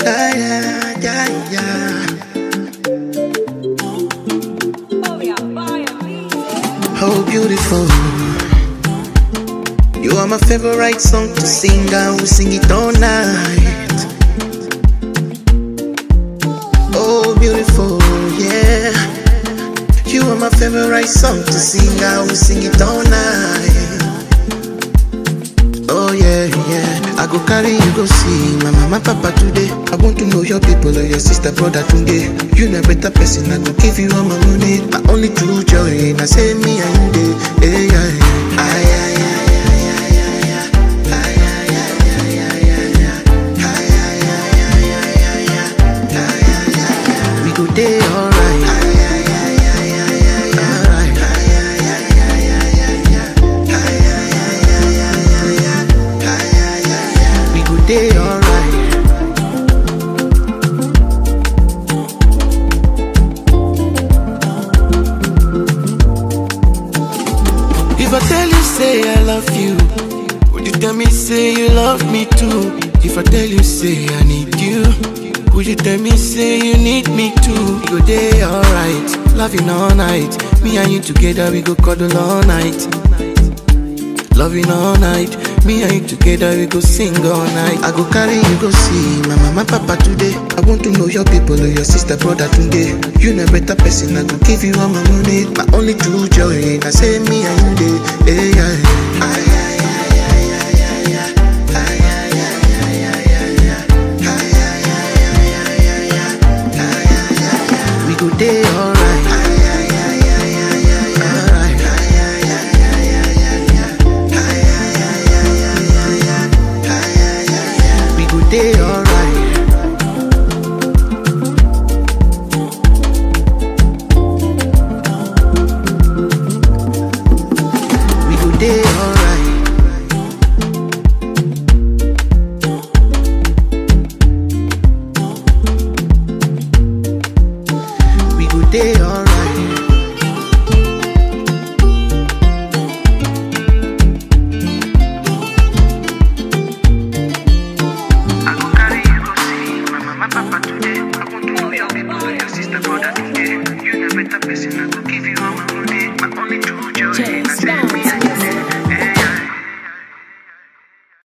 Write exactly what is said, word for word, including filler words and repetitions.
Ah, yeah, yeah, yeah. Oh, beautiful. You are my favorite song to sing. I will sing it all night. Oh, beautiful, yeah. You are my favorite song to sing. I will sing it all night. Oh, yeah, yeah. I go carry you go see my mama, papa today. I want to know your people or your sister, brother today. You know better person, I go give you all my money. My only true joy, I say me and you day. Hey, yeah, yeah. Ay, ay, ay. Day alright, alright. We go day alright. If I tell you say I love you, would you tell me say you love me too? If I tell you say I need you, would you tell me, say you need me too? We go day alright, loving all night. Me and you together, we go cuddle all night. Loving all night, me and you together, we go sing all night. I go carry you go see my mama, papa today. I want to know your people or your sister, brother today. You know better person, I go give you all my money. My only true joy, I say me and you day. Hey, yeah, yeah. Ay, ay. Day alright, alright. We go day alright. We go day alright. We go day alright.